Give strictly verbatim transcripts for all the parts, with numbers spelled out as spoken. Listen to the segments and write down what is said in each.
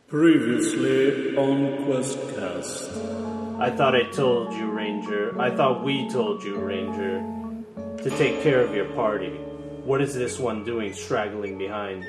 Previously on QuestCast. I thought I told you, Ranger. I thought we told you, Ranger, to take care of your party. What is this one doing straggling behind?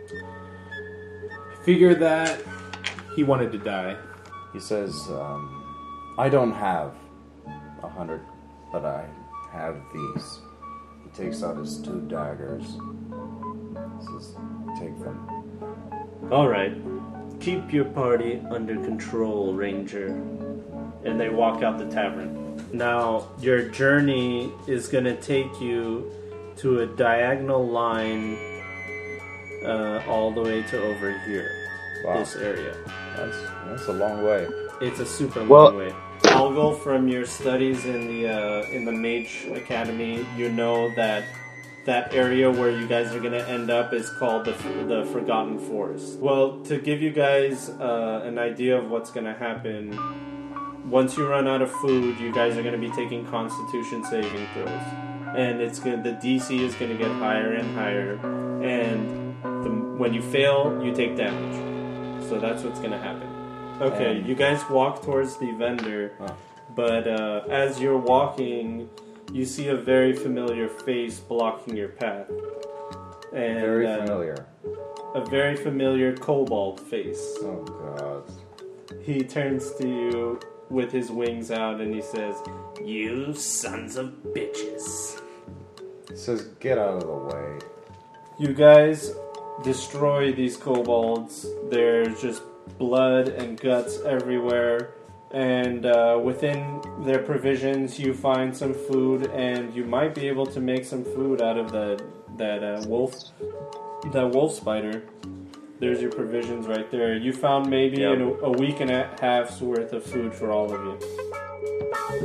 I figured that he wanted to die. He says, um, I don't have a hundred, but I have these. He takes out his two daggers. He says, take them. Alright. Keep your party under control, Ranger. And they walk out the tavern. Now, your journey is going to take you to a diagonal line uh, all the way to over here. Wow. This area. That's that's a long way. It's a super Well- long way. Algo, from your studies in the uh, in the Mage Academy, you know that that area where you guys are going to end up is called the the Forgotten Forest. Well, to give you guys uh, an idea of what's going to happen, once you run out of food, you guys are going to be taking Constitution saving throws, and it's going the D C is going to get higher and higher, and the, when you fail, you take damage. So that's what's going to happen. Okay, And- you guys walk towards the vendor, Oh. but uh, as you're walking, you see a very familiar face blocking your path. And, Very uh, familiar. A very familiar kobold face. Oh god. He turns to you with his wings out and he says, "You sons of bitches." He says, get out of the way. You guys destroy these kobolds. There's just blood and guts everywhere. And uh, within their provisions, you find some food, and you might be able to make some food out of the that uh, wolf, that wolf spider. There's your provisions right there. You found maybe Yep. in a, a week and a half's worth of food for all of you.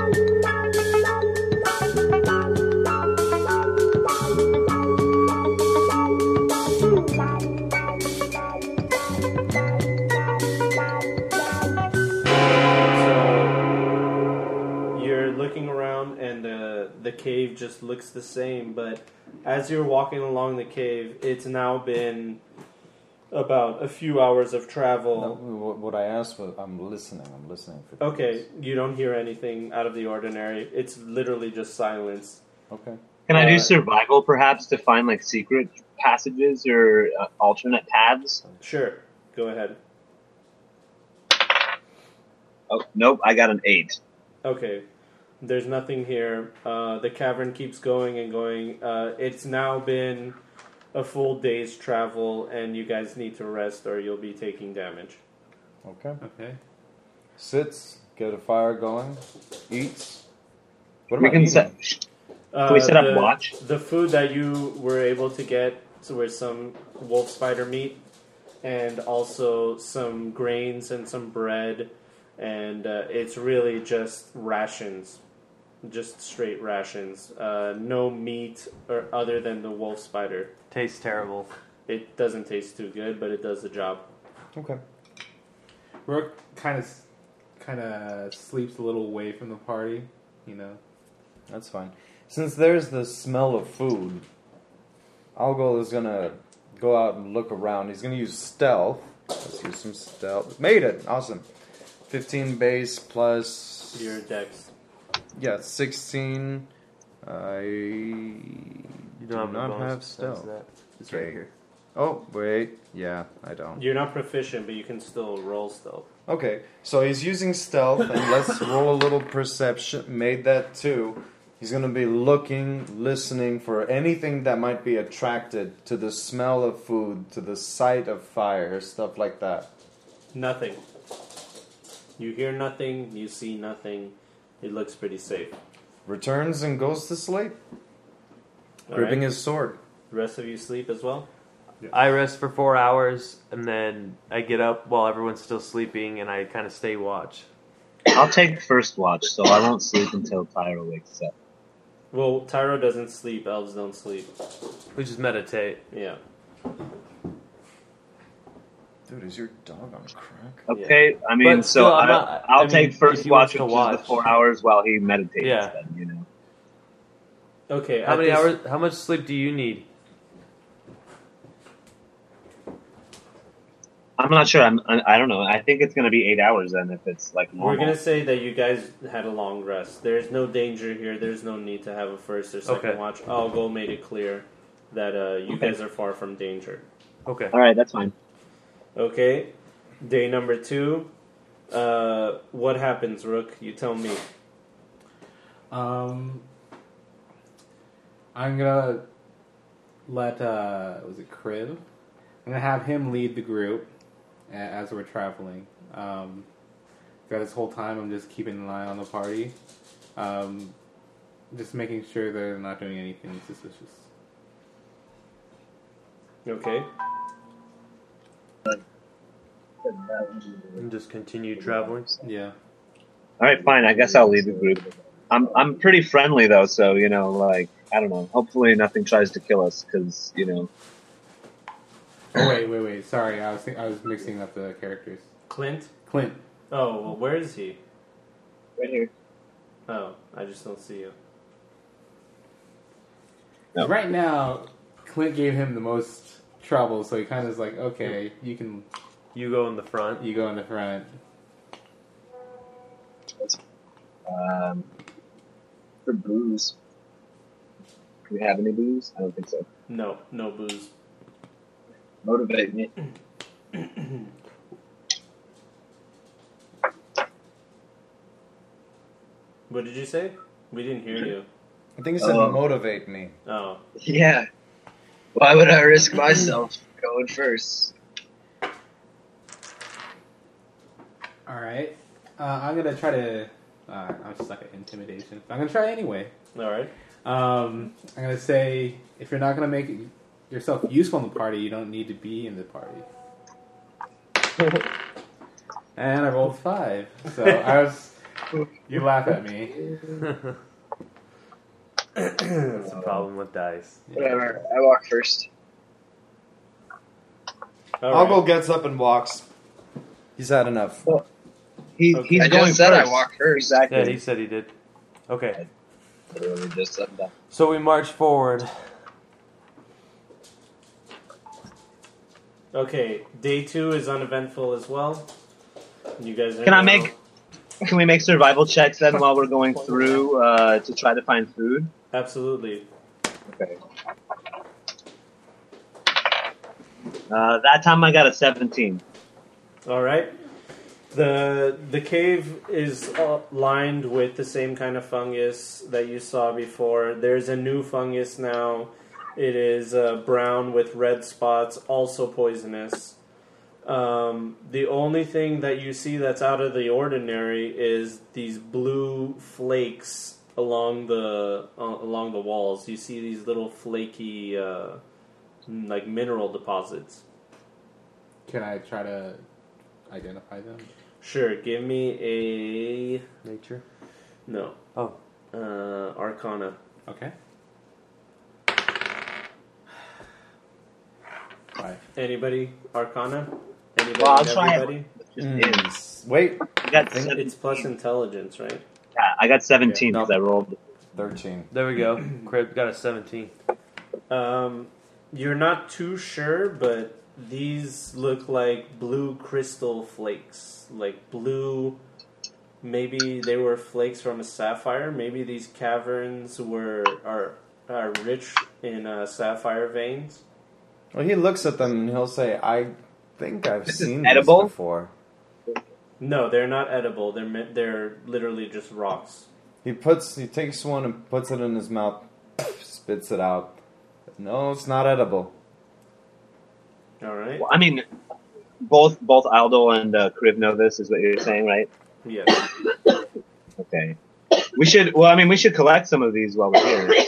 So you're looking around, and uh, the cave just looks the same. But as you're walking along the cave, it's now been about a few hours of No, travel. what what I asked was, I'm listening. I'm listening for Okay, things. you don't hear anything out of the ordinary. It's literally just silence. Okay. Can I Uh, do survival, perhaps, to find like secret passages or uh, alternate paths? Sure, go ahead. Oh, nope, I got an eight. Okay, there's nothing here. Uh, the cavern keeps going and going. Uh, it's now been a full day's travel, and you guys need to rest or you'll be taking damage. Okay. Okay. Sits, get a fire going, eats. What am We I can eating? set. Uh, Can we set up the, watch? The food that you were able to get so were some wolf spider meat, and also some grains and some bread, and uh, it's really just rations, just straight rations. Uh, no meat or other than the wolf spider. Tastes terrible. It doesn't taste too good, but it does the job. Okay. Rook kind of, kind of sleeps a little away from the party. You know. That's fine. Since there's the smell of food, Algol is gonna go out and look around. He's gonna use stealth. Let's use some stealth. Made it! Awesome. fifteen base plus... Your dex. Yeah, sixteen. I You do don't have not the bonus have besides stealth. that. It's Okay. right here. Oh, wait. Yeah, I don't. You're not proficient, but you can still roll stealth. Okay, so he's using stealth, and let's roll a little perception. Made that too. He's going to be looking, listening for anything that might be attracted to the smell of food, to the sight of fire, stuff like that. Nothing. You hear nothing, you see nothing. It looks pretty safe. Returns and goes to sleep, All gripping right. his sword. The rest of you sleep as well? I rest for four hours, and then I get up while everyone's still sleeping, and I kind of stay watch. I'll take first watch, so I won't sleep until Tyro wakes up. Well, Tyro doesn't sleep, elves don't sleep. We just meditate. Yeah. Dude, is your dog on crack? Okay, I mean, But so still, I'm I, not- I'll I mean, take if first he wants watch, to which is the watch. four hours while he meditates. Yeah. Then, you know. Okay. How at many this- hours? How much sleep do you need? I'm not sure. I'm. I I don't know. I think it's gonna be eight hours then if it's like normal. We're gonna say that you guys had a long rest. There's no danger here. There's no need to have a first or second Okay. watch. Algo made it clear that uh, you Okay. guys are far from danger. Okay. All right, that's fine. Okay, day number two. Uh, what happens, Rook? You tell me. Um, I'm gonna let uh, was it Crib? I'm gonna have him lead the group a- as we're traveling. Um, throughout this whole time, I'm just keeping an eye on the party, um, just making sure they're not doing anything suspicious. Okay. And just continue traveling. Yeah. All right, fine. I guess I'll leave the group. I'm I'm pretty friendly though, so you know, like I don't know. Hopefully, nothing tries to kill us because you know. Oh wait, wait, wait. Sorry, I was think- I was mixing up the characters. Clint? Clint. Oh, well, where is he? Right here. Oh, I just don't see you. No. Right now, Clint gave him the most trouble, so he kind of is like, okay, you can You go in the front. you go in the front. Um, for booze. Do we have any booze? I don't think so. No, no booze. Motivate me. What did you say? We didn't hear you. I think he said Um, motivate me. Oh. Yeah. Why would I risk myself going first? All right, uh, I'm gonna try to. Uh, I'm just like an intimidation. I'm gonna try anyway. Alright. Um, I'm gonna say if you're not gonna make yourself useful in the party, you don't need to be in the party. And I rolled five, so I was. You laugh at me. That's the problem with dice. Whatever. I walk first. Alright. Algo gets up and walks. He's had enough. He, Okay. He's I going just said first. I walk first. Exactly. Yeah, he said he did. Okay. Literally just said that. So we march forward. Okay, day two is uneventful as well. You guys are Can I now- make? Can we make survival checks then while we're going through uh, to try to find food? Absolutely. Okay. Uh, that time I got a seventeen. All right. The the cave is uh, lined with the same kind of fungus that you saw before. There's a new fungus now. It is uh, brown with red spots, also poisonous. Um, the only thing that you see that's out of the ordinary is these blue flakes along the uh, along the walls. You see these little flaky, uh, like mineral deposits. Can I try to identify them? Sure, give me a Nature. no. Oh. Uh, Arcana. Okay. Five. Anybody? Arcana? Anybody? Well, I'll and try it. everybody? Just Mm. is. Wait, I got think seventeen. It's plus intelligence, right? Yeah, I got seventeen Okay. because I rolled. thirteen. There we go. Crib got a seventeen. Um, you're not too sure, but these look like blue crystal flakes. Like blue. Maybe they were flakes from a sapphire. Maybe these caverns were are are rich in uh, sapphire veins. Well, he looks at them and he'll say, "I think I've This is seen edible? this before." No, they're not edible. They're me- they're literally just rocks. He puts, he takes one and puts it in his mouth, spits it out. No, it's not edible. All right. Well, I mean, both both Aldo and uh, Kriv know this, is what you're saying, right? Yes. Okay. We should. Well, I mean, we should collect some of these while we're here.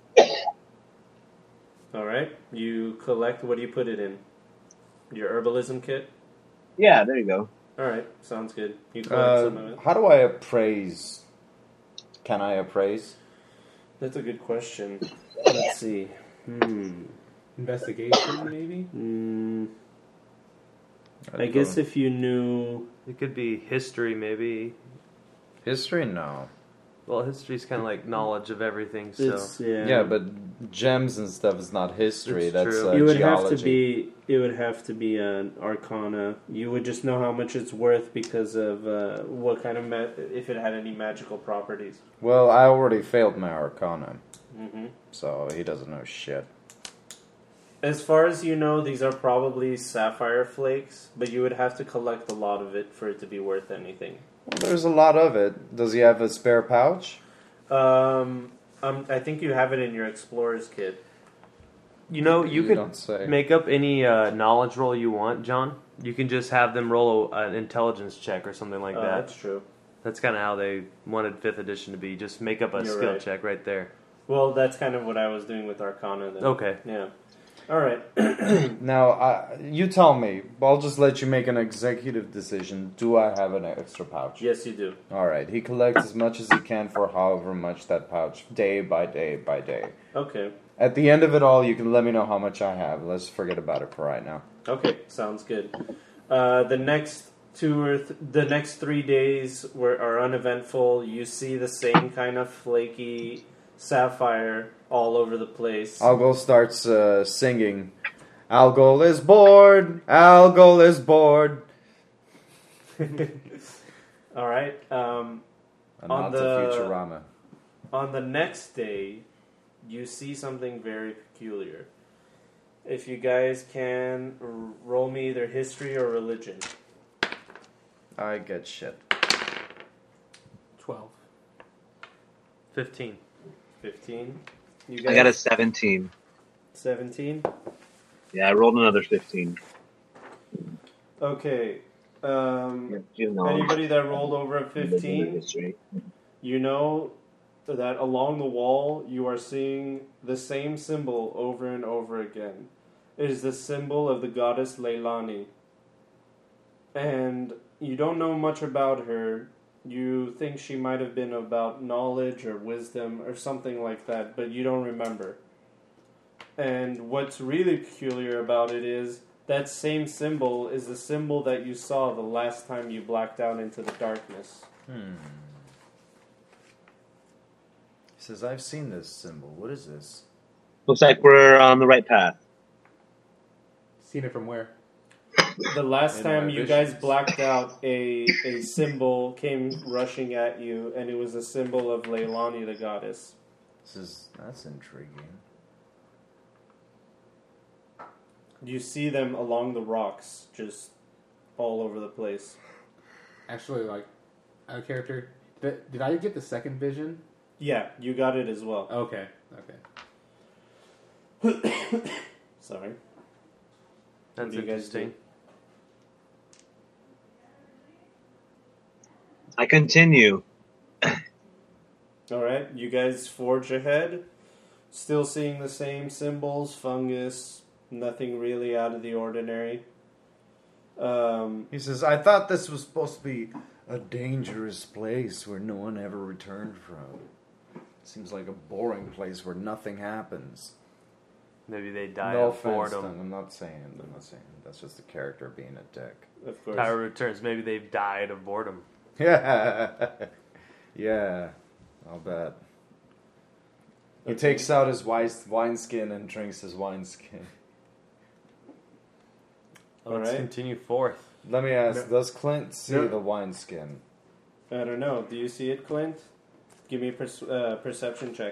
All right. You collect. What do you put it in? Your herbalism kit. Yeah, there you go. All right. Sounds good. You collect Uh, some of it. how do I appraise? Can I appraise? That's a good question. Let's see. Hmm. Investigation, maybe? Mm, I guess if you knew. It could be history, maybe. History, no. Well, history's kind of like knowledge of everything, so. It's, yeah. Yeah, but gems and stuff is not history. It's That's true. uh, it would geology. have to be. It would have to be an arcana. You would just know how much it's worth because of uh, what kind of ma- if it had any magical properties. Well, I already failed my arcana, hmm so he doesn't know shit. As far as you know, these are probably sapphire flakes, but you would have to collect a lot of it for it to be worth anything. Well, there's a lot of it. Does he have a spare pouch? Um, um, I think you have it in your explorer's kit. You know, you, You could don't say. make up any uh, knowledge roll you want, John. You can just have them roll a, an intelligence check or something like Uh, that. That's true. That's kind of how they wanted fifth edition to be. Just make up a You're skill right. check right there. Well, that's kind of what I was doing with arcana. Then. Okay. Yeah. All right. Now, uh, you tell me. I'll just let you make an executive decision. Do I have an extra pouch? Yes, you do. All right. He collects as much as he can for however much that pouch, day by day by day. Okay. At the end of it all, you can let me know how much I have. Let's forget about it for right now. Okay. Sounds good. Uh, the next two or th- the next three days were are uneventful. You see the same kind of flaky sapphire all over the place. Algol starts uh, singing. Algol is bored. Algol is bored. All right. Um, And On on the- to Futurama. on the next day, you see something very peculiar. If you guys can r- roll me either history or religion. I get shit. Twelve. Fifteen. Fifteen. You I got a seventeen. seventeen. Yeah, I rolled another fifteen. Okay. Um, You know, anybody that rolled over a fifteen, history. you know that along the wall you are seeing the same symbol over and over again. It is the symbol of the goddess Leilani. And you don't know much about her. You think she might have been about knowledge or wisdom or something like that, but you don't remember. And what's really peculiar about it is that same symbol is the symbol that you saw the last time you blacked out into the darkness. Hmm. He says, I've seen this symbol. What is this? Looks like we're on the right path. Seen it from where? The last In time my you guys visions. blacked out, a a symbol came rushing at you, and it was a symbol of Leilani, the goddess. This is, that's intriguing. You see them along the rocks, just all over the place. Actually, like, a character. Did, did I get the second vision? Yeah, you got it as well. Okay, okay. Sorry. That's do you guys interesting. I continue. All right, you guys forge ahead. Still seeing the same symbols, fungus, nothing really out of the ordinary. Um, He says, I thought this was supposed to be a dangerous place where no one ever returned from. Seems like a boring place where nothing happens. Maybe they die No of offense, boredom. Don, I'm not saying, I'm not saying. That's just the character being a dick. of course. Tyra returns. Maybe they've died of boredom. Yeah, yeah, I'll bet. He Okay. takes out his wine wineskin and drinks his wineskin. All Let's right. continue forth. Let me ask, does Clint see No. the wineskin? I don't know. Do you see it, Clint? Give me a perce- uh, perception check.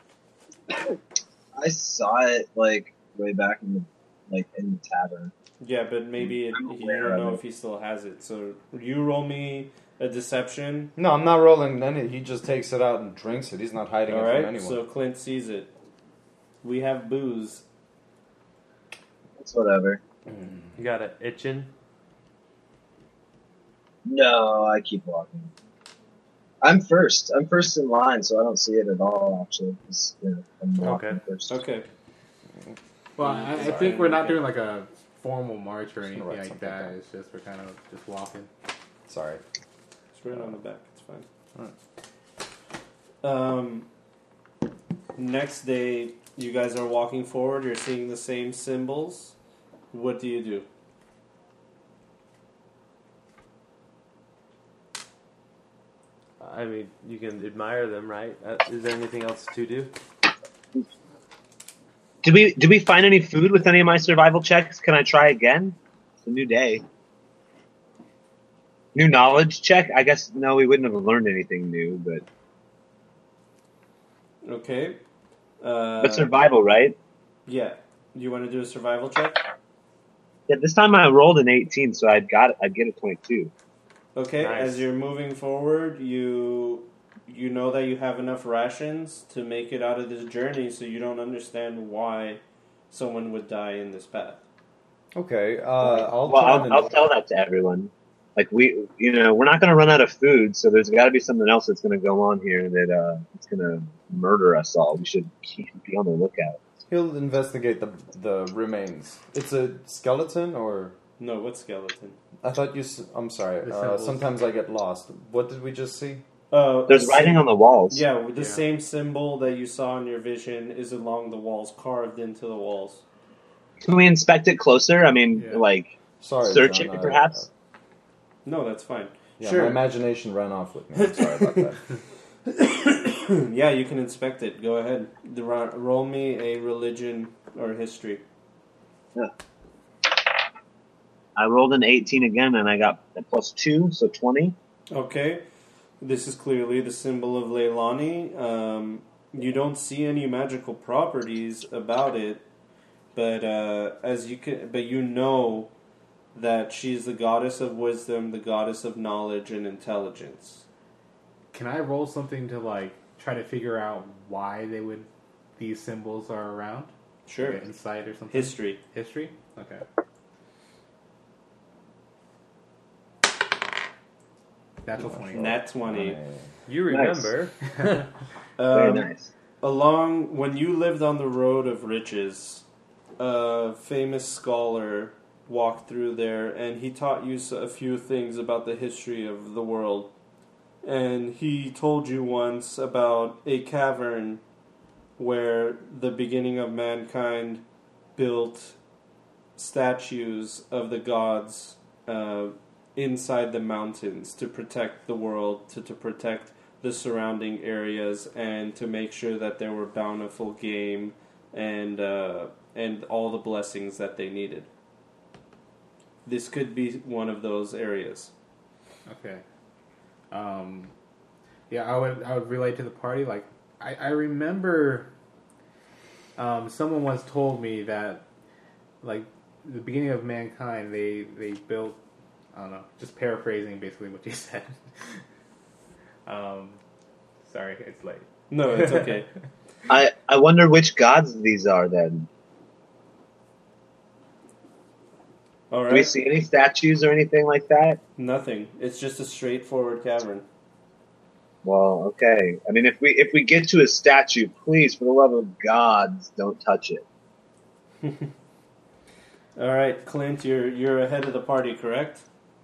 I saw it like way back in the like in the tavern. Yeah, but maybe it, I'm you aware don't of know it. if he still has it. So you roll me a deception. No, I'm not rolling any. He just takes it out and drinks it. He's not hiding All it right. from anyone. So Clint sees it. We have booze. It's whatever. You got it itching. No, I keep walking. I'm first. I'm first in line, so I don't see it at all. Actually, 'cause, you know, I'm walking Okay. first. Okay. Well, I, I Sorry. think we're not doing like a formal march or Just anything gonna write like something that. down. It's just we're kind of just walking. Sorry. It's right on the back. It's fine. Um. Next day, you guys are walking forward. You're seeing the same symbols. What do you do? I mean, you can admire them, right? Uh, is there anything else to do? Did we did we find any food with any of my survival checks? Can I try again? It's a new day. New knowledge check? I guess no, we wouldn't have learned anything new, but Okay. Uh, but survival, right? Yeah. You want to do a survival check? Yeah, this time I rolled an eighteen, so I'd got I'd get a twenty-two. Okay. Nice. As you're moving forward, you you know that you have enough rations to make it out of this journey, so you don't understand why someone would die in this path. Okay, uh, I'll Well, try I'll, and I'll tell that to everyone. Like we, you know, we're not going to run out of food, so there's got to be something else that's going to go on here that uh, it's going to murder us all. We should keep, be on the lookout. he'll investigate the the remains. It's a skeleton, or No, what skeleton? I thought you. s- I'm sorry. The Uh, symbols. sometimes I get lost. What did we just see? Uh, There's the writing same- on the walls. Yeah, the Yeah. same symbol that you saw in your vision is along the walls, carved into the walls. Can we inspect it closer? I mean, Yeah. like Sorry, search John, it I- perhaps. No, that's fine. Yeah, Sure. my imagination ran off with me. I'm sorry about that. Yeah, you can inspect it. Go ahead. The, ro- roll me a religion or history. I rolled an eighteen again, and I got a plus two, so twenty. Okay. This is clearly the symbol of Leilani. Um, you don't see any magical properties about it, but uh, as you can, but you know that she's the goddess of wisdom, the goddess of knowledge and intelligence. Can I roll something to like try to figure out why they would these symbols are around? Sure. Like insight or something. History. History. Okay. Natural twenty. Nat twenty. You Nice. remember? Very Um, nice. Along when you lived on the road of riches, a famous scholar walked through there, and he taught you a few things about the history of the world. And he told you once about a cavern where the beginning of mankind built statues of the gods uh, inside the mountains to protect the world, to, to protect the surrounding areas, and to make sure that there were bountiful game and uh, and all the blessings that they needed. This could be one of those areas. Okay. Um, yeah, I would I would relate to the party. Like I, I remember um, someone once told me that like the beginning of mankind they they built I don't know, just paraphrasing basically what you said. um, sorry, it's late. No, it's okay. I I wonder which gods these are then. All Do we right. see any statues or anything like that? Nothing. It's just a straightforward cavern. Well, okay. I mean, if we if we get to a statue, please, for the love of gods, don't touch it. All right, Clint, you're you're ahead of the party, correct?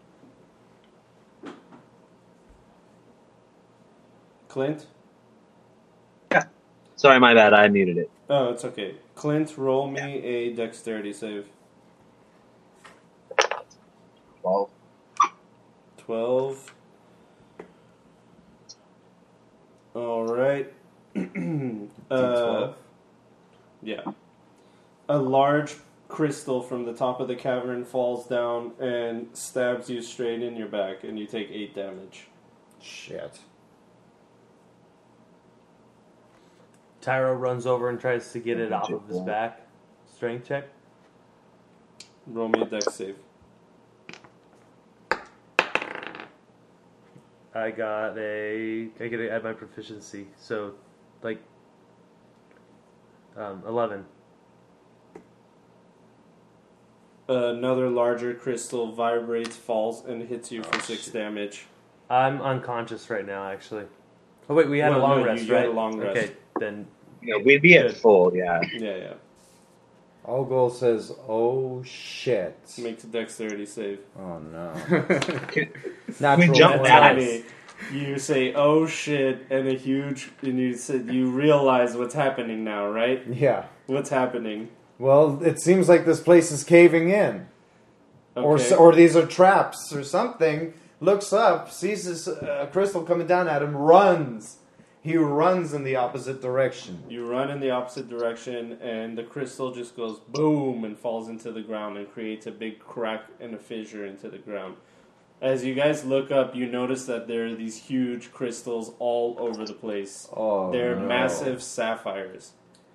Clint? Sorry, my bad. I muted it. Oh, it's okay. Clint, roll me a dexterity save. Well, Twelve. All right. uh, twelve? yeah. A large crystal from the top of the cavern falls down and stabs you straight in your back, and you take eight damage. Shit. Tyro runs over and tries to get it off of his back. Strength check. Roll me a dex save. I got a. I get to add my proficiency, so like um, eleven. Another larger crystal vibrates, falls, and hits you for Oh, six shit. damage. I'm unconscious right now, actually. Oh wait, we had Well, a long no, rest, you right? had a long rest. Okay, then You know, we'd be at Good. full, yeah. Yeah, yeah. Algol says, "Oh shit." Makes a dexterity save. Oh no. Can, Natural we jump twenty. that? Funny. You say, "Oh shit," and a huge, and you said you realize what's happening now, right? Yeah. What's happening? Well, it seems like this place is caving in, or Okay. s or these are traps or something. Looks up, sees this uh, crystal coming down at him, runs, He runs in the opposite direction. You run in the opposite direction, and the crystal just goes boom and falls into the ground and creates a big crack and a fissure into the ground. As you guys look up, you notice that there are these huge crystals all over the place. Oh, They're no. massive sapphires.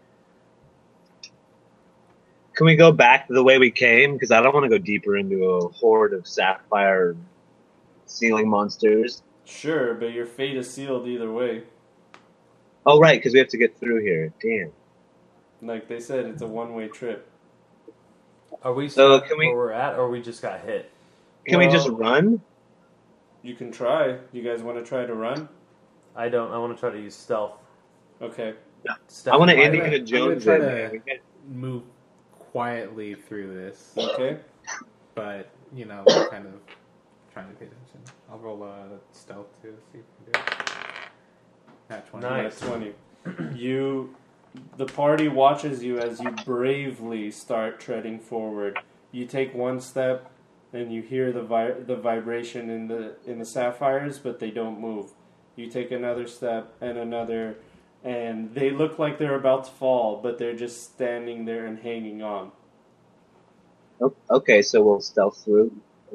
Can we go back the way we came? Because I don't want to go deeper into a horde of sapphire ceiling monsters. Sure, but your fate is sealed either way. Oh, right, because we have to get through here. Damn. Like they said, it's a one-way trip. Are we So, stuck can we- where we're at, or we just got hit? Can Well- we just run? You can try. You guys want to try to run? I don't. I want to try to use stealth. Okay. stealth I want to fire. Indiana I'm Jones gonna it. try man. to- We can't- Move quietly through this, Okay. but you know, kind of trying to pay attention. I'll roll a stealth to see if we can do it. Nat twenty. Nice. Nat twenty. You, the party watches you as you bravely start treading forward. You take one step, and you hear the vi- the vibration in the in the sapphires, but they don't move. You take another step and another, and they look like they're about to fall, but they're just standing there and hanging on. Oh, okay, so we'll stealth through.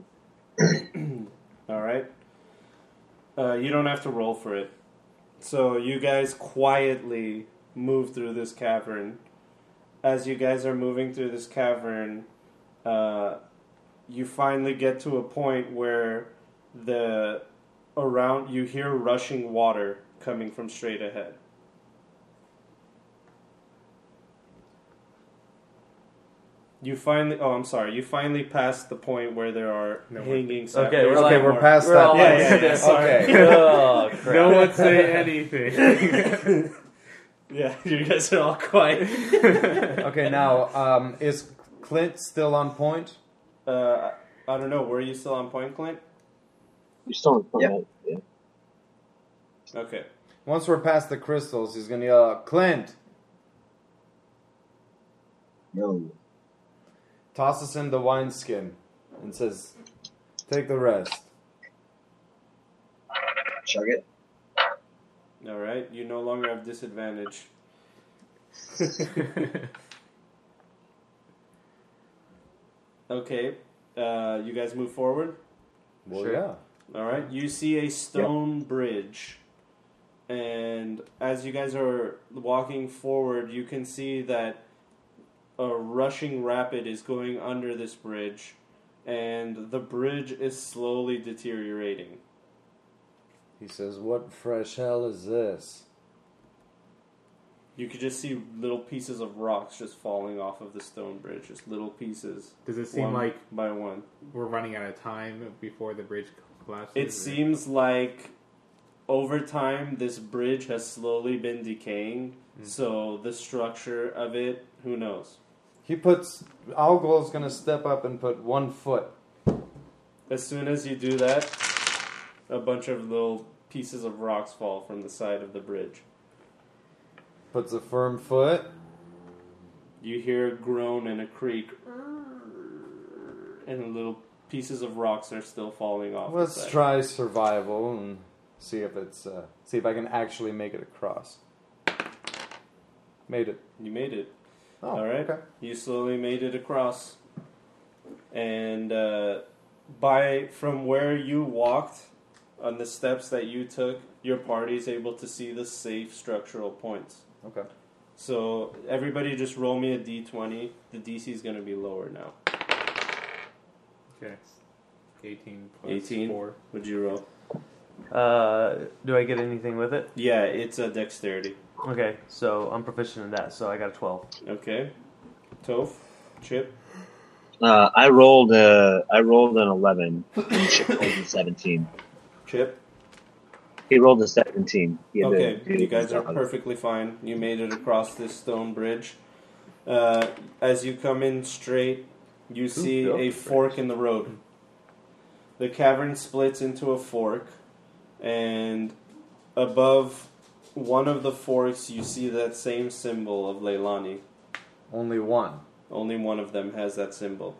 All right. Uh, you don't have to roll for it. So you guys quietly move through this cavern. As you guys are moving through this cavern, uh, you finally get to a point where the around you hear rushing water coming from straight ahead. You finally, oh, I'm sorry. You finally passed the point where there are No hanging. Okay, sap- we're there's like- no Okay, we're more. past We're that. all Yeah, like- yeah, yeah. Sorry. Okay. Oh, crap. No one say anything. Yeah, you guys are all quiet. Okay, now, um, is Clint still on point? Uh, I don't know. Were you still on point, Clint? You're still in front Yeah. of it. Yeah. Okay. Once we're past the crystals, he's gonna yell out, Clint! No. Tosses him the wineskin and says, take the rest. Chug it. All right. You no longer have disadvantage. Okay. Uh, you guys move forward. Well, Sure. yeah. All right. You see a stone bridge, and as you guys are walking forward, you can see that a rushing rapid is going under this bridge, and the bridge is slowly deteriorating. He says, what fresh hell is this? You could just see little pieces of rocks just falling off of the stone bridge, just little pieces. Does it seem one like by one? we're running out of time before the bridge collapses? It or- seems like over time this bridge has slowly been decaying, so the structure of it, who knows? He puts, Algol's gonna step up and put one foot. As soon as you do that, a bunch of little pieces of rocks fall from the side of the bridge. Puts a firm foot. You hear a groan and a creak, and little pieces of rocks are still falling off. the Let's side. try survival and see if it's, uh, see if I can actually make it across. Made it. You made it. Oh, All right. okay. You slowly made it across, and uh, by from where you walked on the steps that you took, your party is able to see the safe structural points. Okay. So everybody, just roll me a d twenty. The D C is going to be lower now. Okay. eighteen plus eighteen. four. Would you roll? Uh, do I get anything with it? Yeah, it's a dexterity. Okay, so I'm proficient in that, so I got a twelve. Okay. Toph, Chip. Uh, I rolled a, I rolled an eleven, and Chip rolled a seventeen. Chip. He rolled a seventeen. He had Okay, to- you guys are perfectly fine. You made it across this stone bridge. Uh, as you come in straight, you see built a the fork in the road. The cavern splits into a fork, and above one of the forks, you see that same symbol of Leilani. Only one. Only one of them has that symbol.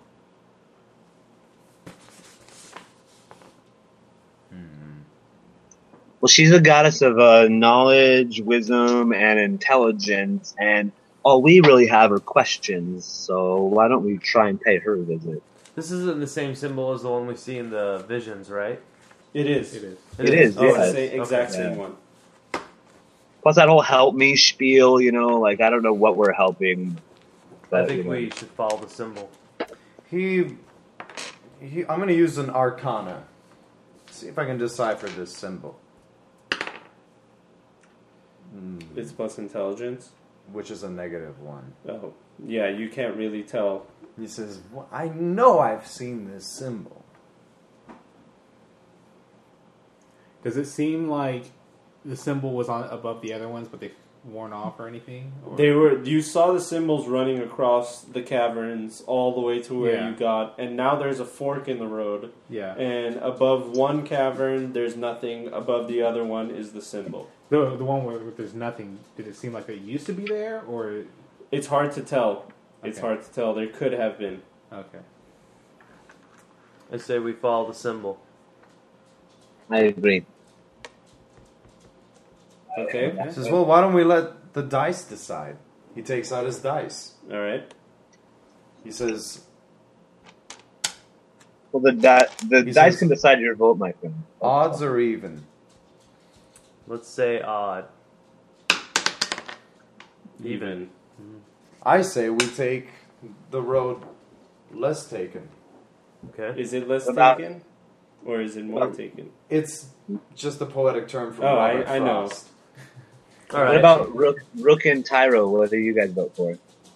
Well, she's a goddess of uh, knowledge, wisdom, and intelligence, and all we really have are questions. So why don't we try and pay her a visit? This isn't the same symbol as the one we see in the visions, right? It is. It is. It is, Oh, it's yeah. the same, exact Okay. same one. Plus that whole help me spiel, you know, like I don't know what we're helping. But, I think you know. we should follow the symbol. He, he. I'm going to use an Arcana. See if I can decipher this symbol, It's plus intelligence. which is a negative one. Oh, yeah, you can't really tell. He says, well, "I know I've seen this symbol." Does it seem like the symbol was on above the other ones, but they've worn off or anything? Or? They were. You saw the symbols running across the caverns all the way to where Yeah. you got, and now there's a fork in the road. Yeah. And above one cavern, there's nothing. Above the other one is the symbol. The the one where there's nothing. Did it seem like it used to be there, or It's hard to tell. It's Okay. hard to tell. There could have been. okay? I say we follow the symbol. I agree. Okay. He says, "Well, why don't we let the dice decide?" He takes out his dice. All right. He says, Well, the di- the He dice says- can decide your vote, my friend. "Odds are even." Let's say odd. Even. I say we take the road less taken. Okay. Is it less What about- taken, or is it more What- taken? It's just a poetic term for Oh, I- Robert I know. Frost. All What right. about Rook, Rook and Tyro? What do you guys vote for?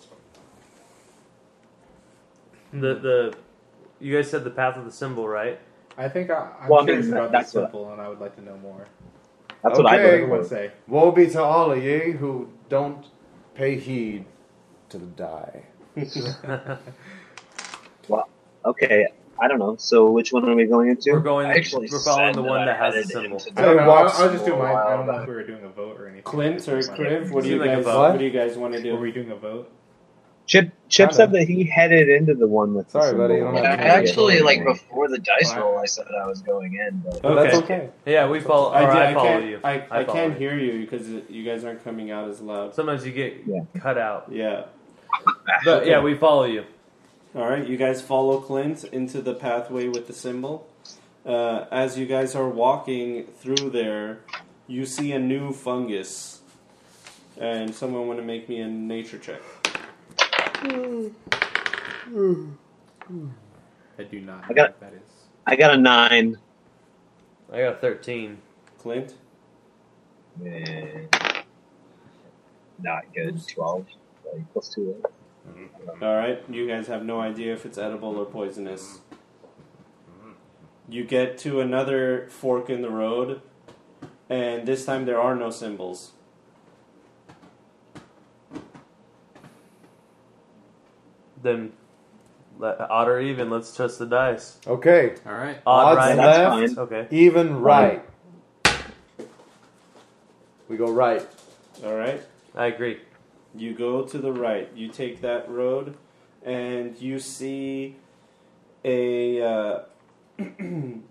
the the? You guys said the path of the symbol, right? I think I, I'm Well, I mean, curious that- about that's the what- symbol, and I would like to know more. That's what I Okay. vote Everyone for. say. Woe be to all of ye who don't pay heed to the die. Well, okay, I don't know. So which one are we going into? We're going. I actually We're following said the one I that has the headed symbol. into I don't know. walks I'll, I'll just do a mine. I while don't know back. if we were doing a vote or anything. Clint or Kriv, what do Seem you like a guys? vote. What do you guys want to Were do? we doing a vote? Chip Chip Kinda. said that he headed into the one with. the Sorry, buddy, symbol. you don't I have to actually, Yeah. like, before the dice Wow. roll, I said I was going in, but But that's Okay. okay. Yeah, we follow. I, or did, I, I follow can't. you. I, I, follow can't you. hear you because you guys aren't coming out as loud. Sometimes you get Yeah. cut out. Yeah. But yeah, we follow you. All right. You guys follow Clint into the pathway with the symbol. Uh, as you guys are walking through there, you see a new fungus, and someone want to make me a nature check. I do not know I got- what that is. I got a nine. I got a thirteen. Clint. eh, not good. twelve. Like, plus two. All right. You guys have no idea if it's edible or poisonous. You get to another fork in the road, and this time there are no symbols. Then let, odd or even. Let's trust the dice. Okay. All right. Odd, Odds right? That's left, fine. Okay. even right. We go right. All right. I agree. You go to the right. You take that road, and you see a uh, you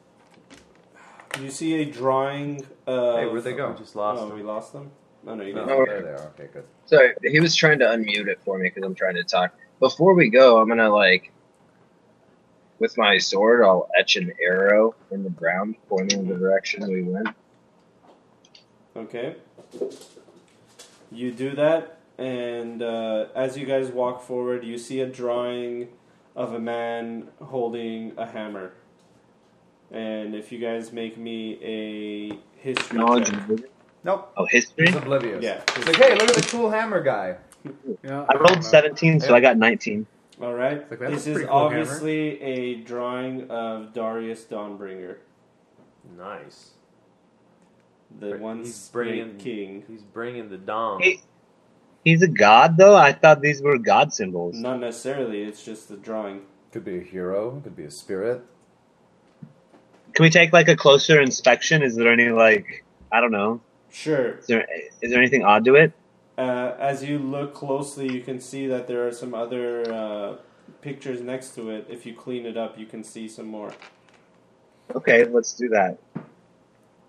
see a drawing of. Hey, where'd they go? We just lost Oh, them. we lost them. Oh no, you No, didn't. there they are. Okay, good. So he was trying to unmute it for me because I'm trying to talk. Before we go, I'm gonna like, with my sword, I'll etch an arrow in the ground pointing the direction we went. Okay. You do that, and uh, as you guys walk forward, you see a drawing of a man holding a hammer. And if you guys make me a history Knowledge. check. and- Nope. Oh, history. He's oblivious. Yeah. It's like, hey, look at the cool hammer guy. Yeah, I don't rolled know. seventeen, so I got nineteen. All right. Like, that's This a is pretty cool hammer. obviously a drawing of Darius Dawnbringer, Nice. the He's once bringing- great king. He's bringing the dom. Hey. He's a god, though. I thought these were god symbols. Not necessarily. It's just a drawing. Could be a hero. Could be a spirit. Can we take like a closer inspection? Is there any like I don't know? Sure. Is there is there anything odd to it? Uh, as you look closely, you can see that there are some other uh, pictures next to it. If you clean it up, you can see some more. Okay, let's do that.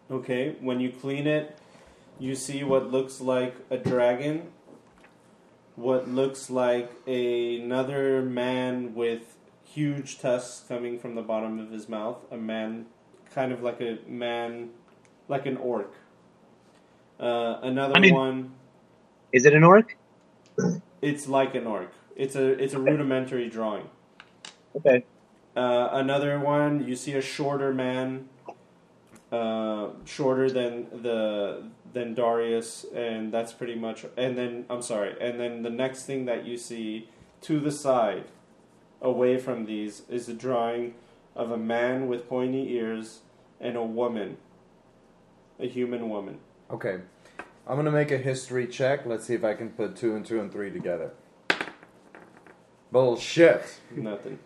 Okay, when you clean it, you see what looks like a dragon, what looks like another man with huge tusks coming from the bottom of his mouth, a man, kind of like a man, like an orc. Uh, another I mean- one, Is it an orc? it's like an orc. It's a it's a rudimentary drawing. Okay. Uh, another one, you see a shorter man, uh, shorter than the than Darius, and that's pretty much. And then I'm sorry. And then the next thing that you see to the side, away from these, is a drawing of a man with pointy ears and a woman, a human woman. Okay. I'm going to make a history check. Let's see if I can put two and two and three together. Bullshit. Nothing.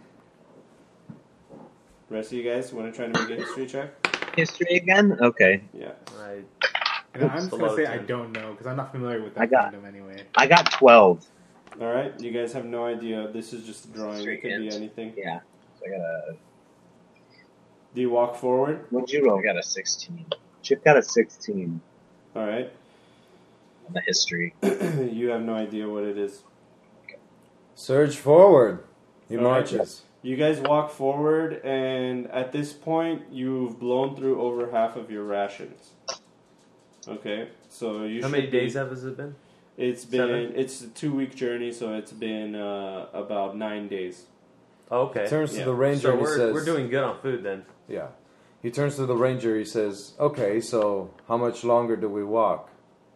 Rest of you guys want to try to make a history check? History again? Okay. Yeah. Right. And I'm just Below gonna say I ten. don't know because I'm not familiar with that I got- kingdom anyway. I got twelve. All right. You guys have no idea. This is just a drawing. It could be History anything. Yeah. So I got a Do you walk forward? What'd you roll? I got a sixteen Chip got a sixteen. All right. on the history. You have no idea what it is. Surge forward. He All right. marches. You guys walk forward, and at this point, you've blown through over half of your rations. Okay, so you. How should many be- days have it been? It's been. Seven? It's a two-week journey, so it's been uh, about nine days. Oh, okay. Turns Yeah. to the ranger So and he we're, says, we're doing good on food then. Yeah. He turns to the ranger. He says, "Okay, so how much longer do we walk?"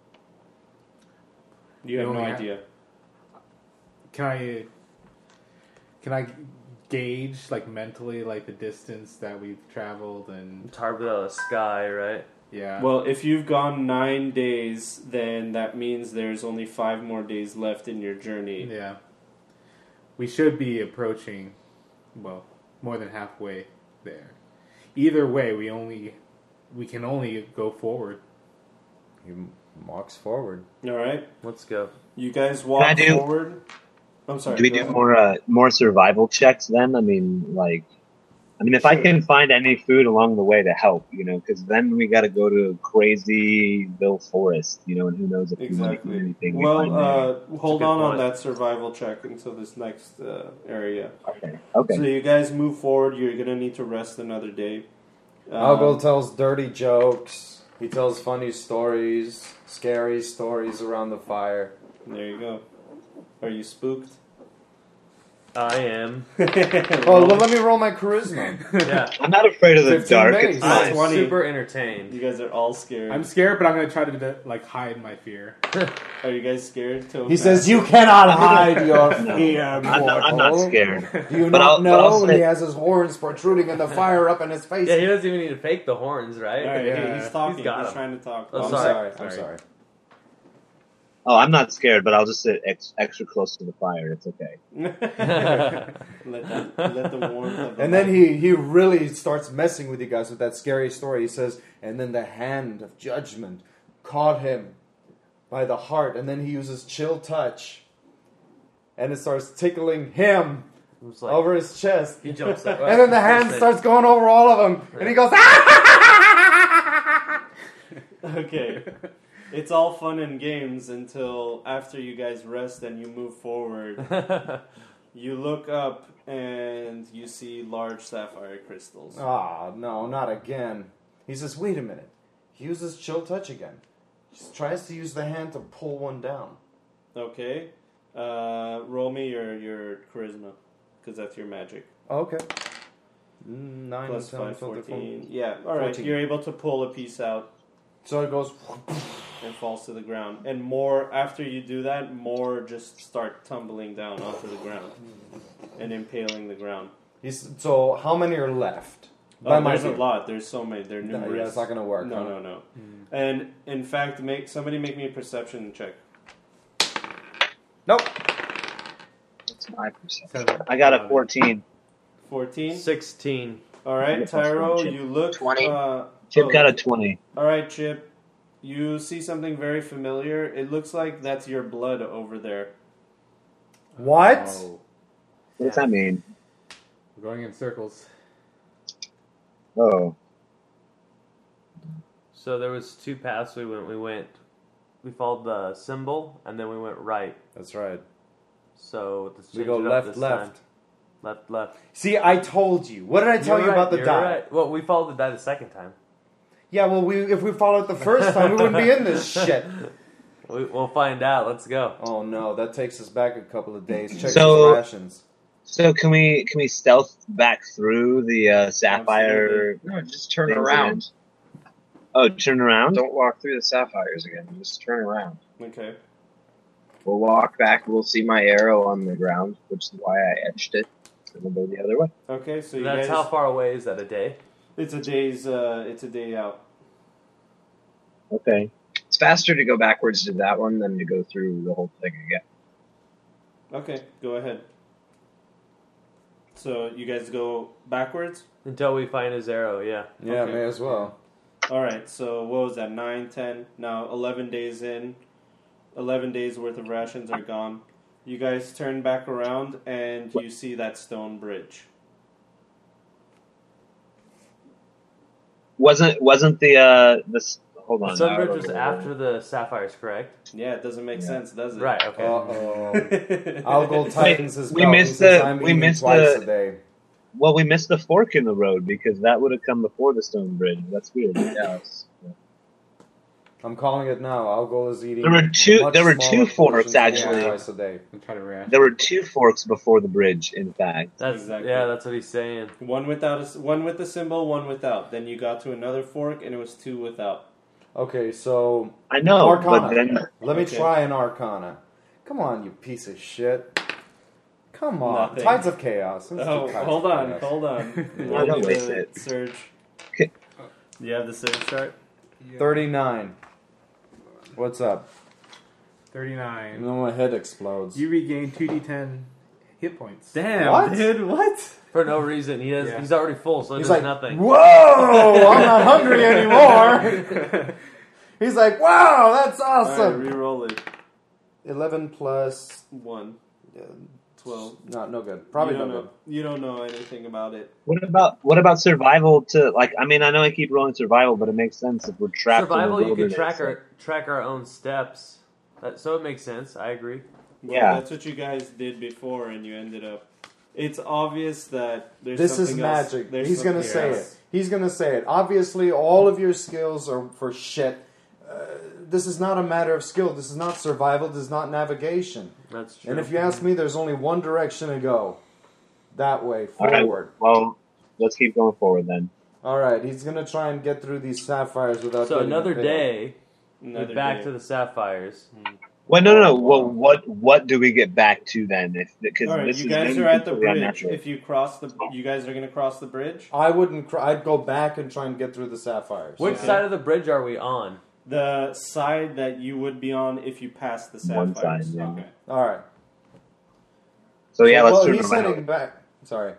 You have You no only have- idea. Can I can I gauge like mentally like the distance that we've traveled and It's hard without a sky, right? yeah. Well, if you've gone nine days, then that means there's only five more days left in your journey. yeah. We should be approaching well, more than halfway there. Either way, we only we can only go forward. He walks forward. All right, Let's go. you guys walk I do- forward. I'm sorry. Do we go do ahead. more uh, more survival checks then? I mean, like, I mean, if I can find any food along the way to help, you know, because then we got to go to Crazyville Forest, you know, and who knows if we might Exactly. find anything. we Well, find there. uh, hold good on on point. that survival check until this next uh, area. okay, okay. So you guys move forward. You're gonna need to rest another day. Algo Um, tells dirty jokes. He tells funny stories, scary stories around the fire. there you go. Are you spooked? I am. Oh, well, let me roll my charisma. Yeah. I'm not afraid of the fifteen dark. days. It's Ah, fine. twenty. Super entertained. You guys are all scared. I'm scared, but I'm gonna try to like hide my fear. Are you guys scared? Till He says, "You cannot hide your No, fear, I'm not, I'm not mortal. scared. Do you But not I'll- but know I'll when say- he has his horns protruding and the fire up in his face?" Yeah, he doesn't even need to fake the horns, right? All right, Yeah. he's talking. He's He's, got 'em. trying to talk. Oh, I'm sorry. sorry. I'm Sorry. sorry. Oh, I'm not scared, but I'll just sit ex- extra close to the fire. It's okay. let that, let the warmth of the And then light- he, he really starts messing with you guys with that scary story. He says, and then the hand of judgment caught him by the heart. And then he uses chill touch. And it starts tickling him It's like, over his chest. he jumps up. And then the hand starts going over all of them. And he goes, ah! Okay. It's all fun and games until after you guys rest and you move forward. You look up and you see large sapphire crystals. Ah, no, not again. He says, wait a minute. He uses chill touch again. He tries to use the hand to pull one down. Okay. Uh, roll me your, your charisma, because that's your magic. Okay. Mm, Nine, Plus ten, five, twelve, fourteen. Yeah, alright. fourteen. You're able to pull a piece out So it goes. and falls to the ground. And more, after you do that, more just start tumbling down onto the ground and impaling the ground. He's, so how many are left? Oh, By my there's a view. lot. There's so many. They're No, numerous. yeah, it's not gonna work. No, huh? no, no. And in fact, make somebody make me a perception check. Nope. What's my perception? Seven. I got a fourteen. Fourteen. sixteen. All right, Yeah, plus Tyro, one, Chip. you look. twenty. Uh, Chip oh, got a twenty. All right, Chip. You see something very familiar. It looks like that's your blood over there. What? Oh, What does that mean? we're going in circles. Oh. So there was two paths we went. We went, we followed the symbol, and then we went right. That's right. So let's We change go it up left, this left. time. Left, left. See, I told you. What did I tell You're you right, about the you're die? right. Well, we followed the die the second time. Yeah, well, we if we followed it the first time, we wouldn't be in this shit. We, we'll find out. Let's go. Oh no, that takes us back a couple of days. Check So- his rations. So can we can we stealth back through the uh, sapphire? No, just turn Things around. Oh, turn around. Don't walk through the sapphires again. Just turn around. Okay. We'll walk back. We'll see my arrow on the ground, which is why I etched it. And we'll go the other way. Okay, so you That's guys, how far away is that a day? it's a day's uh it's a day out. Okay. It's faster to go backwards to that one than to go through the whole thing again. Okay, go ahead. So you guys go backwards? Until we find his arrow, yeah. Yeah, Okay. may as well. Alright, so what was that, nine, ten? Now eleven days in. eleven days worth of rations are gone. You guys turn back around and you see that stone bridge. Wasn't wasn't the uh this? Hold on. The now I Sunbridge don't was know. after the sapphires, correct? Yeah, it doesn't make Yeah. sense, does it? Right, Uh okay. oh. Algol tightens his we belt. missed He says, the- I'm we eating missed twice the- a day. Well, we missed the fork in the road because that would have come before the stone bridge. That's weird. Yeah, it's- I'm calling it now. Algol is eating. There were two- much there were smaller two forks, portions than actually. Twice a day. I'm trying to react. There were two forks before the bridge. In fact, That's Exactly. yeah, that's what he's saying. One without a s one with the symbol, one without. Then you got to another fork and it was two without. Okay, so I know, Arcana. but then let me Okay. try an Arcana. Come on, you piece of shit. Come on. Nothing. Tides of Chaos. Let's do Oh, Tides hold of on, Chaos. hold on. No, Roll don't me waste the it. Surge. Okay. You have the surge chart? thirty-nine. What's up? thirty-nine. No, my head explodes. You regain two d ten hit points. Damn, What? dude, what? For no reason. He has Yeah. he's already full, so He's there's like, nothing. whoa, I'm not hungry anymore. He's like, wow, that's Alright, awesome. re-roll it. eleven plus, One. uh, Twelve. no, no good. Probably you no don't good. know. You don't know anything about it. what about what about survival? To like, I mean, I know I keep rolling survival, but it makes sense if we're trapped. Survival, in the you can wilderness. track our track our own steps. That, so it makes sense. I agree. Well, Yeah. that's what you guys did before, and you ended up. It's obvious that there's This is something else- magic. there's He's gonna something say else. it. He's gonna say it. Obviously, all of your skills are for shit. Uh, this is not a matter of skill. This is not survival. This is not navigation. That's true. And if you ask me, there's only one direction to go. That way, All right. forward. Well, let's keep going forward then. All right, he's gonna try and get through these sapphires without. so getting another impaled. day, Another we're back day. to the sapphires. Well, no, no, no. Well, what what do we get back to then? If because All right, this you is guys then are at the completely bridge. unnatural. If you cross the, you guys are gonna cross the bridge. I wouldn't. Cr- I'd go back and try and get through the sapphires. Which Okay. side of the bridge are we on? The side that you would be on if you pass the One sapphires. side, yeah. Okay. All right. So yeah, let's well, turn he's around. heading back. Sorry.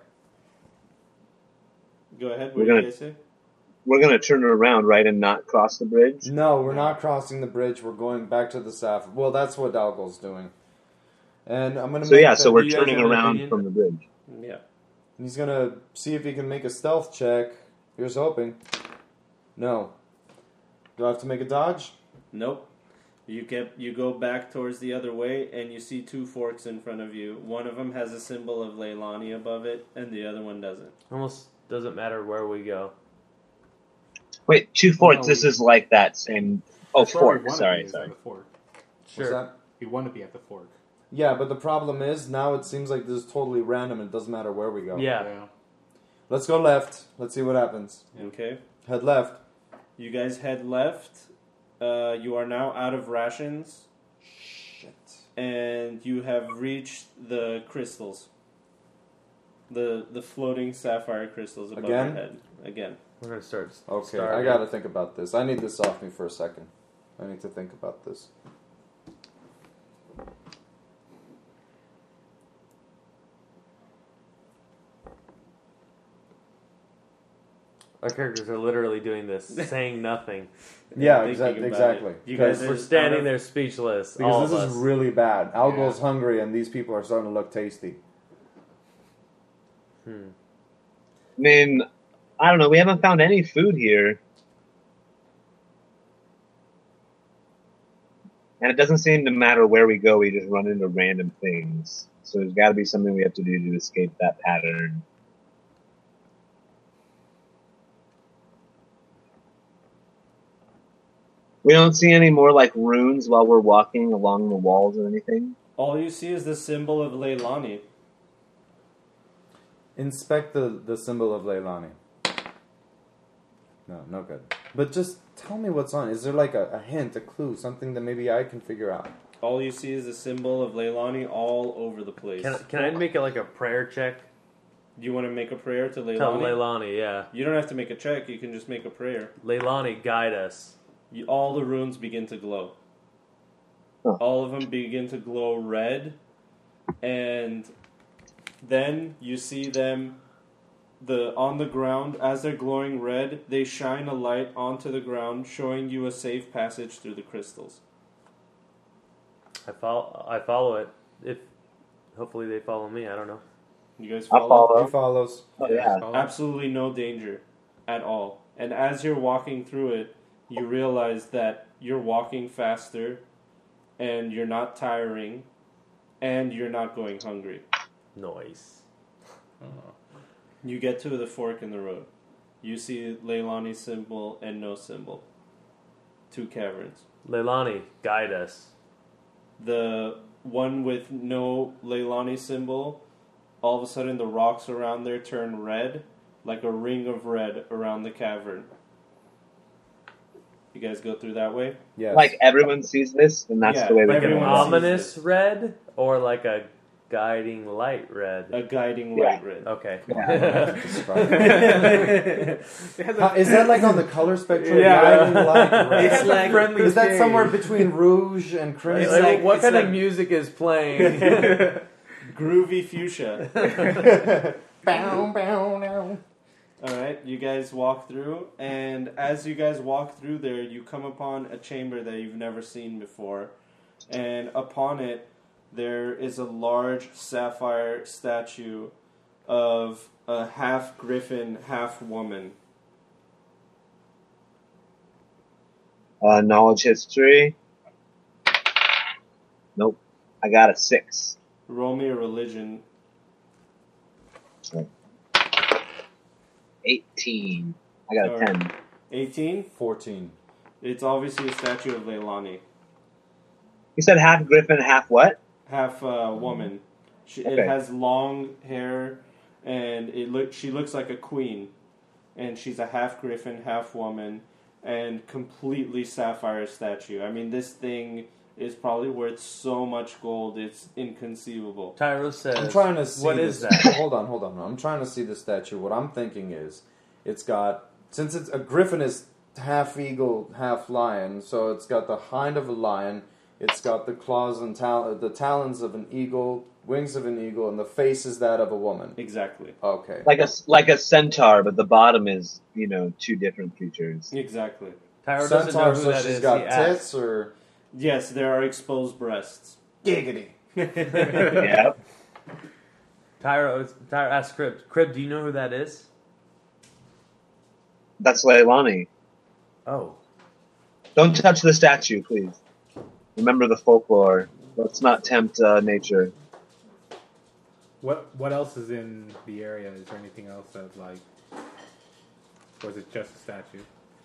Go ahead. We're What gonna- did you guys say? We're gonna turn it around, right, and not cross the bridge. No, we're not crossing the bridge. We're going back to the sapphire. Well, that's what Dalgol's doing. And I'm gonna. So make yeah, the- so we're Do you guys turning have an around opinion? from the bridge. Yeah. He's gonna see if he can make a stealth check. Here's hoping. No. Do I have to make a dodge? Nope. You get you go back towards the other way, and you see two forks in front of you. One of them has a symbol of Leilani above it, and the other one doesn't. Almost doesn't matter where we go. Wait, two forks. No, this we- is like that same. Oh, That's where we fork. wanna Sorry, be, is at sorry. the fork. What's Sure. that? We want to be at the fork. Yeah, but the problem is now it seems like this is totally random and it doesn't matter where we go. Yeah. Let's go left. Let's see what happens. Okay. Head left. You guys head left. Uh, you are now out of rations, Shit. and you have reached the crystals. The the floating sapphire crystals above Again? your head. Again. We're gonna start. Okay, starting. I gotta think about this. I need this off me for a second. I need to think about this. Our characters are literally doing this, saying nothing. Yeah, Thinking exactly. about Exactly. it. You Because- guys We're are standing out of- there speechless. all Because of this us. is really bad. Algol's Yeah. hungry, and these people are starting to look tasty. Hmm. I mean, I don't know. We haven't found any food here. And it doesn't seem to matter where we go, we just run into random things. So there's got to be something we have to do to escape that pattern. We don't see any more like runes while we're walking along the walls or anything. All you see is the symbol of Leilani. Inspect the, the symbol of Leilani. No, no good. But just tell me what's on. Is there like a, a hint, a clue, something that maybe I can figure out? All you see is the symbol of Leilani all over the place. Can, can I make it like a prayer check? You want to make a prayer to Leilani? Tell Leilani, yeah. You don't have to make a check. You can just make a prayer. Leilani, guide us. You, all the runes begin to glow. Huh. All of them begin to glow red, and then you see them the on the ground as they're glowing red. They shine a light onto the ground, showing you a safe passage through the crystals. I follow. I follow it. If hopefully they follow me. I don't know. You guys I follow? follow. He follows. Oh, yeah. Absolutely no danger at all. And as you're walking through it, you realize that you're walking faster, and you're not tiring, and you're not going hungry. Noise. You get to the fork in the road. You see Leilani's symbol and no symbol. Two caverns. Leilani, guide us. The one with no Leilani symbol, all of a sudden the rocks around there turn red, like a ring of red around the cavern. You guys go through that way? Yes. Like everyone sees this, and that's Yeah, the way we Like an everyone go. sees ominous this. red or like a guiding light red? A guiding Yeah. light red. Okay. Huh, is that like on the color spectrum? Yeah. Guiding light red? It's like friendly Is that shade. somewhere between rouge and It's crimson? like, like- what it's kind like- of music is playing? Groovy fuchsia. Bow, bow, now. Alright, you guys walk through, and as you guys walk through there, you come upon a chamber that you've never seen before. And upon it, there is a large sapphire statue of a half griffin, half woman. Uh, knowledge history. Nope. I got a six. Roll me a religion. Eighteen. I got a Alright. ten. eighteen? fourteen. It's obviously a statue of Leilani. You said half griffin, half what? Half uh, woman. She, It Okay. has long hair, and it look. she looks like a queen. And she's a half griffin, half woman, and completely sapphire statue. I mean, this thing is probably worth so much gold, it's inconceivable. Tyro says, I'm trying to see what this. is that? Hold on, hold on. I'm trying to see the statue. What I'm thinking is, it's got, since it's a griffin is half eagle, half lion, so it's got the hind of a lion, it's got the claws and tal- the talons of an eagle, wings of an eagle, and the face is that of a woman. Exactly. Okay. Like a like a centaur, but the bottom is, you know, two different creatures. Exactly. Tyro doesn't know Centaur, who so that she's is. got He tits, asks. or... Yes, there are exposed breasts. Giggity. Yeah. Tyro, Tyro asks Crib, Crib, do you know who that is? That's Leilani. Oh. Don't touch the statue, please. Remember the folklore. Let's not tempt uh, nature. What What else is in the area? Is there anything else that's like, or is it just a statue?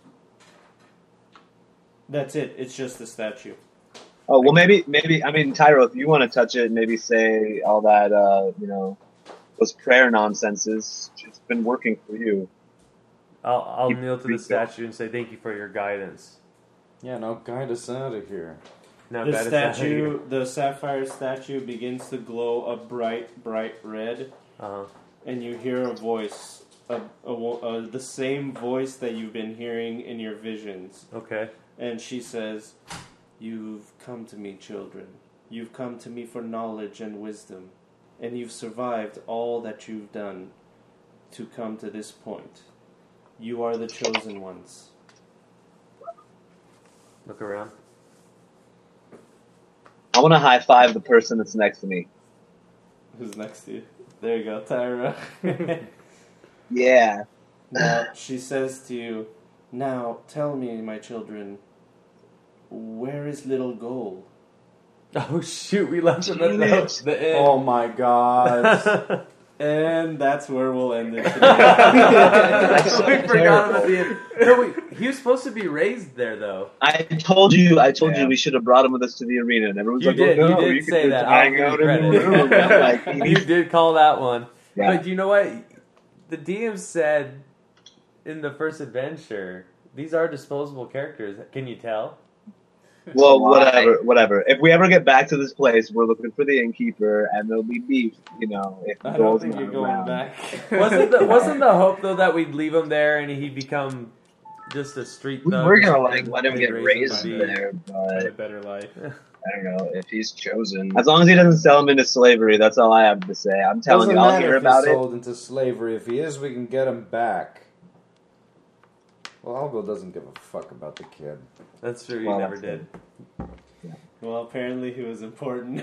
That's it. It's just the statue. Oh, well, maybe, maybe, I mean, Tyro, if you want to touch it, maybe say all that, uh, you know, those prayer nonsenses. It's been working for you. I'll, I'll Keep kneel to the refill. statue and say thank you for your guidance. Yeah, no, guide us out of here. Now, The guide us out of statue, the sapphire statue begins to glow a bright, bright red, here. Uh-huh. and you hear a voice, a, a, wo- uh, the same voice that you've been hearing in your visions. Okay. And she says, "You've come to me, children. You've come to me for knowledge and wisdom. And you've survived all that you've done to come to this point. You are the chosen ones." Look around. I want to high five the person that's next to me. Who's next to you? There you go, Tyra. Yeah. Now, she says to you, "Now, tell me, my children, where is little Goal? Oh shoot, we left him at the, the end. Oh my god. And that's where we'll end it today. We forgot him at the end. No, wait, he was supposed to be raised there, though. I told you, I told Yeah. you we should have brought him with us to the arena, and everyone's You like, did, oh, you no, did you could say just that. hang I'll out give in you the credit. room. Like, You did call that one. Yeah. But you know what? The D M said in the first adventure, these are disposable characters. Can you tell? Well, Why? whatever, whatever. If we ever get back to this place, we're looking for the innkeeper, and there'll be beef. You know, if I don't Goal's think not you're going around. back. Wasn't the, wasn't the hope though that we'd leave him there and he'd become just a street We thug? were or gonna like something? let him They'd get raise raised to be- there, Have but a better life. I don't know if he's chosen. As long as he doesn't sell him into slavery, that's all I have to say. I'm telling Doesn't you, I'll matter hear if about he's it. sold into slavery. If he is, we can get him back. Well, Algo doesn't give a fuck about the kid. That's true. He Well, never that's did. Well, apparently he was important.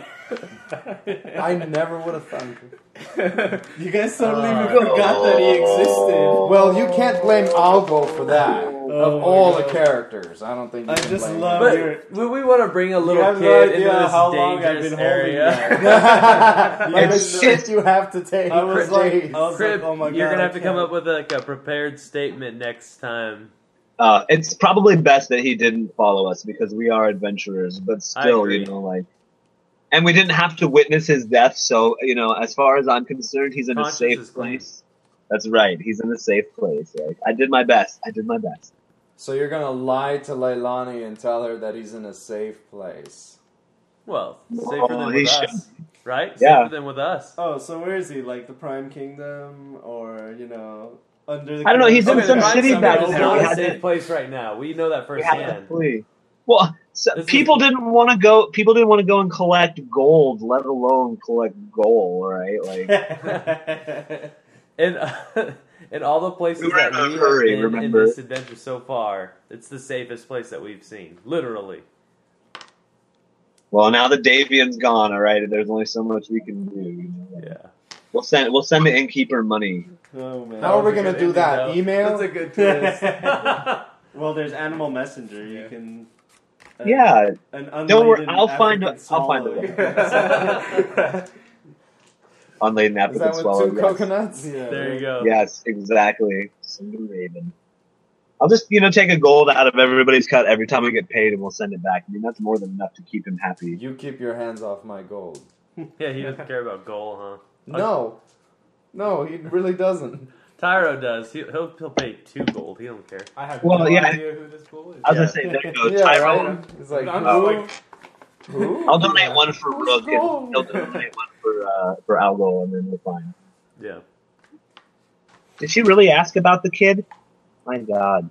I never would have thought. You guys totally Uh, forgot that he existed. Well, you can't blame Algo for that. Oh of my all God. the characters, I don't think you I can just blame love him. But your- we, we want to bring a You little have kid no into idea this how long I've dangerous been holding area. that. like the Yes. shit you have to take. I was for like, days. I was Crib, like, oh my god, you're gonna I have to come can't. up with like a prepared statement next time. Uh, it's probably best that he didn't follow us because we are adventurers, but still, agree. you know, like, and we didn't have to witness his death. So, you know, as far as I'm concerned, he's in Conscience a is safe clean. place. That's right. He's in a safe place. Like, I did my best. I did my best. So you're gonna lie to Leilani and tell her that he's in a safe place. Well, safer Oh, than he with should. us, right? Yeah. Safer than with us. Oh, so where is he? Like the Prime Kingdom, or you know, under the? I don't know, he's in Okay, some the city Prime back Kingdom. It's there. not We a had safe to- place right now. We know that We had to firsthand. flee. Well, so This is- people didn't want to go. People didn't want to go and collect gold, let alone collect gold. Right? Like, And uh, in all the places We were that in a we hurry, have been remember? in this adventure so far, it's the safest place that we've seen, literally. well, now the Davian's gone. All right, there's only so much we can do. You know? Yeah. We'll send. We'll send the innkeeper money. Oh man. How are we That was a gonna good do ending, that? though. Email? That's a good twist. Well, there's Animal Messenger. You Yeah. can. uh, Yeah, An Don't worry, unladen I'll find African a- I'll find swallow. unladen Is African that with swallow. two Yes. coconuts? Yeah. There you go. Yes, exactly. Send a raven. I'll just you know take a gold out of everybody's cut every time we get paid, and we'll send it back. I mean that's more than enough to keep him happy. You keep your hands off my gold. Yeah, he doesn't care about goal, huh? No. No, he really doesn't. Tyro does. He'll, he'll, he'll pay two gold. He don't care. I have Well, no yeah. idea who this fool is. I was Yeah. gonna say there you go. Yeah, Tyrone. right? It's like, I'm who? just like, Who? I'll donate one for Who's Rook, and gold? he'll donate one for uh, for Algo, and then we'll find. Yeah. Did she really ask about the kid? My God.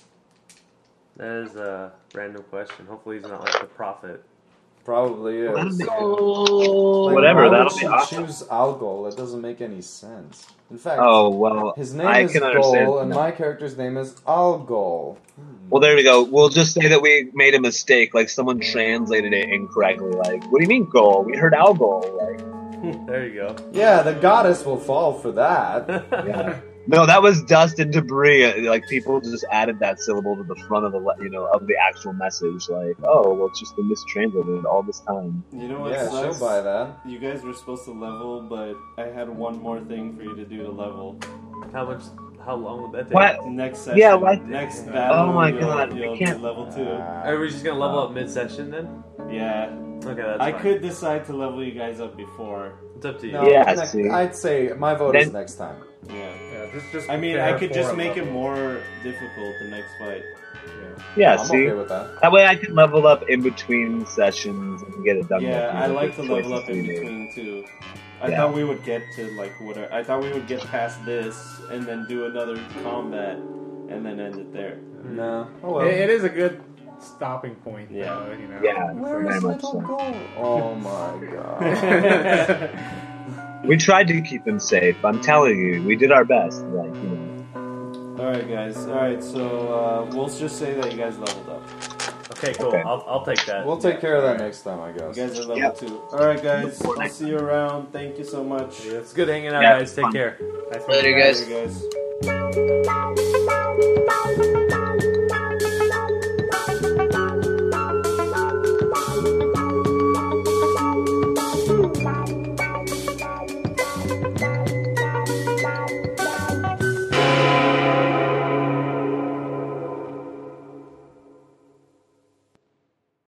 That is a random question. Hopefully he's not like the prophet. Probably is. That'll be- Like, Whatever, why that'll would be she awesome. choose Algol? It doesn't make any sense. In fact, Oh well, his name I is can understand. Gol, and my character's name is Algol. Well, there we go. We'll just say that we made a mistake. Like someone translated it incorrectly. Like, what do you mean goal? We heard Algol. Like, There you go. Yeah, the goddess will fall for that. yeah. No, that was dust and debris. Like people just added that syllable to the front of the le- you know of the actual message. Like, oh well, it's just been mistranslated all this time. You know what Yeah, sucks? she'll buy that. You guys were supposed to level, but I had one more thing for you to do to level. How much? How long would that take? What? Next session. Yeah, what? Next Oh battle. my you'll, God, I You'll can't- be level two. Are we just gonna level up mid-session then? Yeah. Okay, that's I fine. could decide to level you guys up before. It's up to you. No, Yeah, ne- see. I'd say my vote Then- is next time. Yeah. yeah, just, just I mean, prepare I could for just a make it level. more difficult the next fight. Yeah. Yeah, I'm see, okay with that. that way I can level up in between sessions and get it done. Yeah, with, you I know, like to the level choices up in we made. between too. I Yeah. thought we would get to like whatever. I thought we would get past this and then do another combat and then end it there. No. Oh well. It, it is a good stopping point, Yeah. though, you know. Yeah, Where very is much little so. Gol? Oh my god. We tried to keep him safe. I'm telling you, we did our best. Like, you know. All right, guys. All right, so uh, we'll just say that you guys leveled up. Okay, cool. Okay. I'll, I'll take that. We'll take care of that next time, I You guess. guys are level Yep. two. All right, guys. I'll see you around. Thank you so much. Yeah, it's good hanging out, Yeah, guys. Take fun. care. Nice Later, meeting you guys. Later, guys.